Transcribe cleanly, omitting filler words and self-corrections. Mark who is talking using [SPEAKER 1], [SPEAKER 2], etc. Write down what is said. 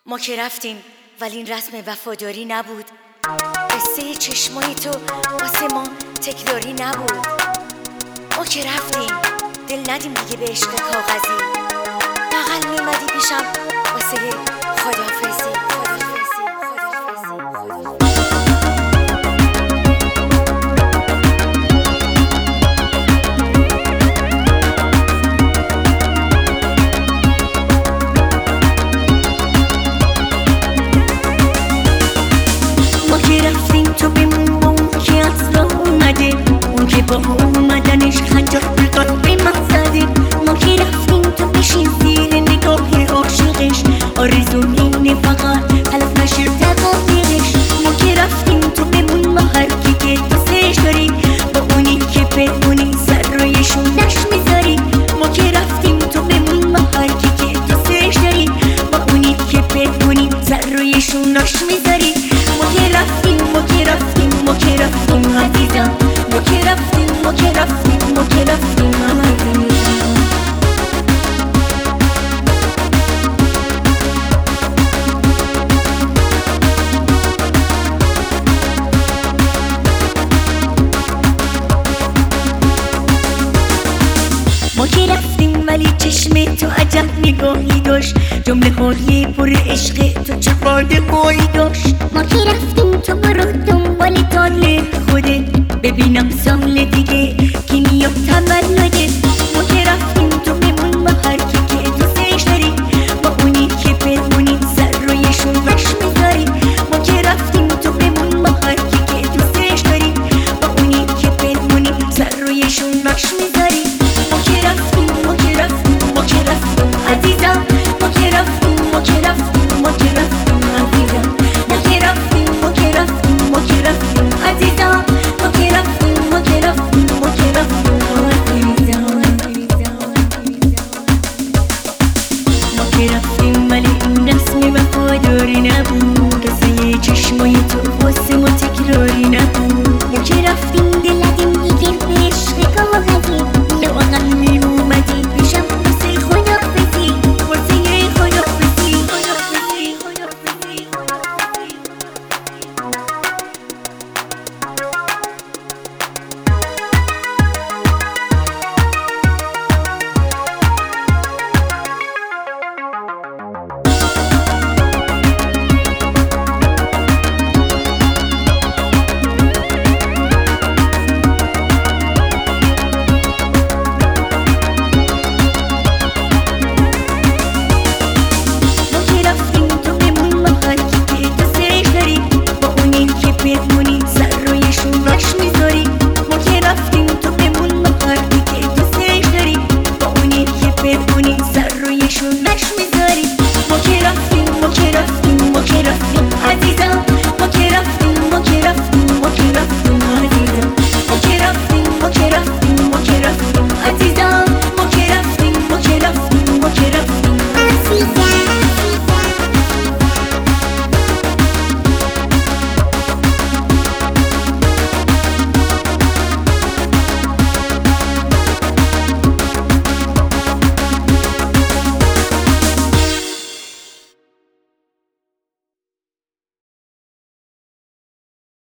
[SPEAKER 1] ما که رفتیم ولی این رسم وفاداری نبود. قصه چشمای تو واسه ما تکراری نبود. ما که رفتیم دل ندیم دیگه به عشق کاغذی. بغل میمدی پیشم واسه خداحافظی.
[SPEAKER 2] تو بمون با اون که اصلا اومده، اون که با اومدنش خنجر به قلب من زده. ما که رفتیم تو بشین زیر نگاه عاشقش، آرزوم اینه فقط تلف نشه دقایقش. ما که رفتیم تو بمون با هر کی که دوستش داری، با اونی که بدونی سر روی شونش میذاری. ما که رفتیم تو بمون با هر کی که دوستش داری، با اونی که بدونی سر روی شونش میذاری. ما که رفتیم عزیزم، ما که رفتیم عزیزم. ما که رفتیم ولی چشم تو عجب نگاهی داشت، جمله های پر عشق تو چه فایده‌هایی داشت.
[SPEAKER 3] ما که رفتیم تو برو دنبال
[SPEAKER 2] طالب خودت، ببینم سال دیگه کی میاد تولدت. ما که رفتیم تو بمون با هر کی که دوستش داری، با اونی که بدونی سر روی شونش میذاری. ما که رفتیم تو بمون با هر کی که دوستش داری، با اونی که بدونی سر روی شونش میذاری. ما که رفتیم عزیزم، ما که رفتیم عزیزم. ما که رفتیم عزیزم، عزیزم. ما که رفتیم ولی این رسم وفاداری نبود، قصه چشمای تو واسه ما تکراری نبود.
[SPEAKER 3] ما که رفتیم دل ندیم دیگه به عشق کاغذی،
[SPEAKER 2] لااقل میومدی پیشم واسه خداحافظی. بدونی سر روی شونش میذاری. ما که رفتیم تو بمون با هر کی که دوستش داری، با اونی که بدونی سر روی شونش میذاری.